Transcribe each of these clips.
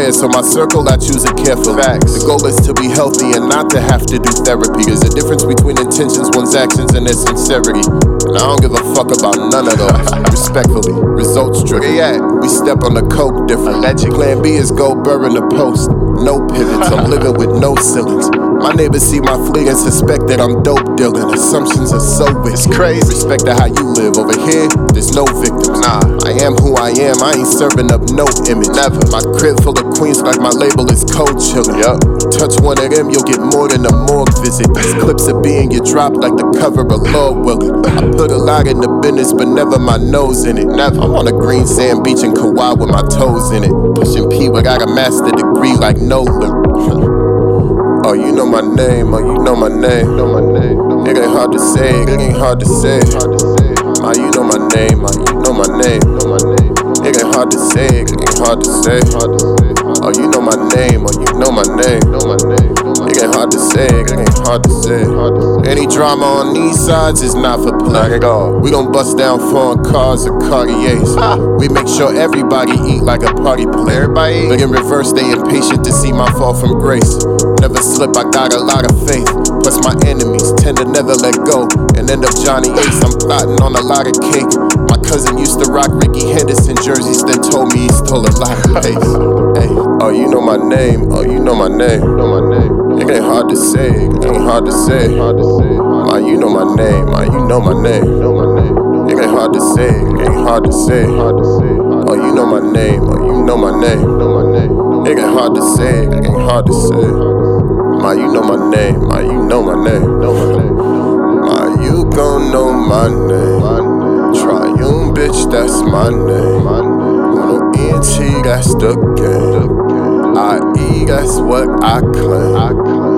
squares, so my circle I choose it carefully. Facts. The goal is to be healthy and not to have to do therapy. There's a difference between intentions, one's actions, and their sincerity. And I don't give a fuck about none of those. Respectfully, results driven. We step on the coke different. Plan B is go burn the post. No pivots, I'm living with no ceilings. My neighbors see my fleet and suspect that I'm dope dealing. Assumptions are so wicked. It's crazy. Respect to how you live. Over here, there's no victims. Nah, I am who I am. I ain't serving up no image. Never. My crib full of queens like my label is cold chillin'. Touch one of them, you'll get more than a morgue visit. These clips are being you dropped like the cover of Lord Willing. I put a lot in the business, but never my nose in it. Never. I'm on a green sand beach in Kauai with my toes in it. Pushing P, but got a master degree like Nolan. Oh, you know my name, oh, you know my name. It ain't hard to say, it ain't hard to say. Oh, you know my name, oh, you know my name. It ain't hard to say, it ain't hard to say. Oh, you know my name, oh, you know my name. It ain't hard to say, it ain't hard to say. Any drama on these sides is not for play. We gon' bust down foreign cars or Cartiers. We make sure everybody eat like a party player. But in reverse, they impatient to see my fall from grace. Never slip, I got a lot of faith. Plus my enemies tend to never let go and end up Johnny Ace. I'm plotting on a lot of cake. My cousin used to rock Ricky Henderson jerseys, then told me he stole a lot of pace. Hey, oh, you know my name, oh, you know my name. It ain't hard to say, it ain't hard to say. Oh, you know my name, oh, you know my name. It ain't hard to say, it ain't hard to say. Oh, you know my name, oh, you know my name. It ain't hard to say, it ain't hard to say. Ma, you know my name, ma, you know my name. Ma, you gon' know my name. Triune, bitch, that's my name. Uno ENT, that's the game. IE, that's what I claim.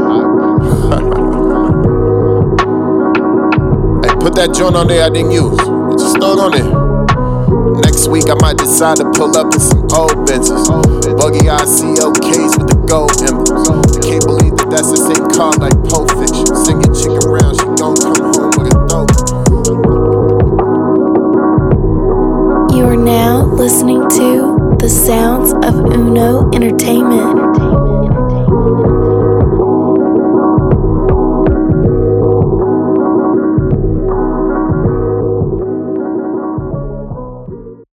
Hey, put that joint on there I didn't use. Just throw it on there. Next week I might decide to pull up in some old Benzes. Buggy ICOKs with the gold emblems. I can't believe that that's the same car like Pulp Fiction. Sing your chick around, she gon' come home with a throat. You are now listening to the sounds of Uno Entertainment.